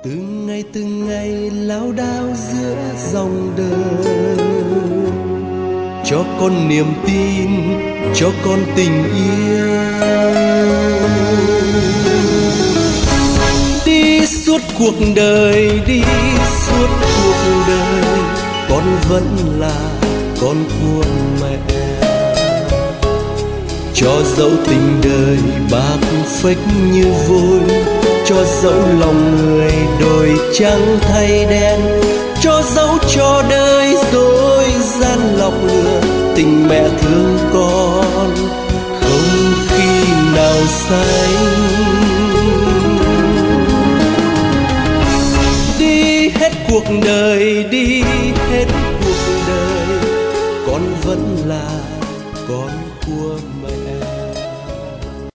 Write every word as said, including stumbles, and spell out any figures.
Từng ngày từng ngày lao đao giữa dòng đời, cho con niềm tin, cho con tình yêu. Đi suốt cuộc đời, đi suốt cuộc đời, con vẫn là con của mẹ. Cho dẫu tình đời bạc phách như vôi, cho dẫu lòng người đổi trắng thay đen, cho dẫu cho đời dối gian lọc lừa, tình mẹ thương con không khi nào sánh. Đi hết cuộc đời, đi hết cuộc đời, con vẫn là